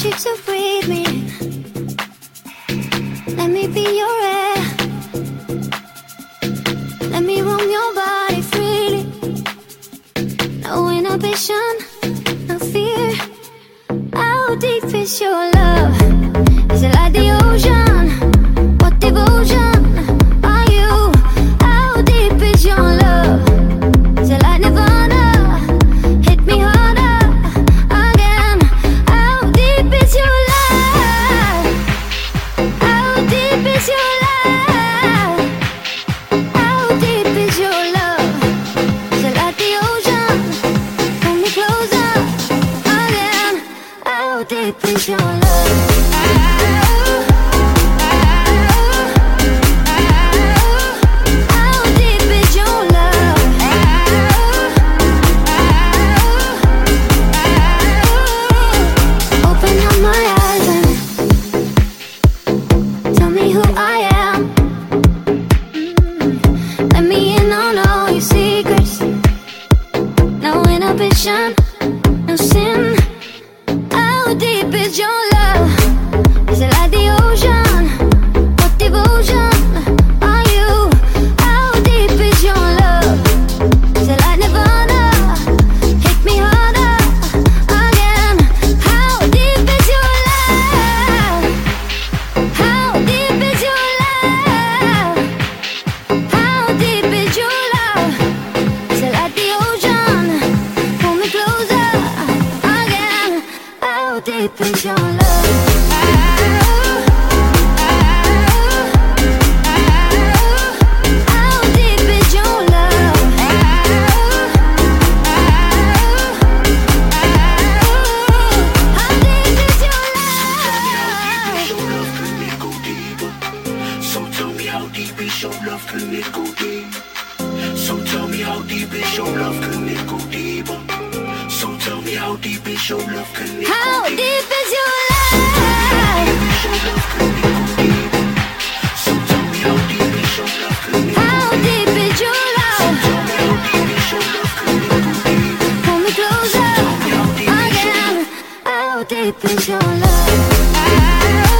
you to breathe me in. Let me be your air. Let me roam your body freely. No inhibition, no fear. How deep is your love? Is it like the ocean? What devotion are you? How deep is your love? Is it like Nirvana? Hit me harder again. How deep is your love? How deep is your love? How deep is your love? Is it like the ocean? Pull me closer again. How deep is your love? No sin. How deep is your love? Is it like the ocean? What devotion are you? How deep is your love? Is it like Nirvana? Hit me harder again. How deep is your love? How deep is your love? How deep is your love? Is it like the ocean? How deep is your love? How deep is your love? How deep is your love? So tell me how deep is your love? Can it go deep? So tell me how deep is your love? Can it go deeper? So tell me how deep is your love? Can it go deeper? How deep is your love? So tell me how deep is your love? Can it go How deep is your love? Pull me closer again. How deep is your love?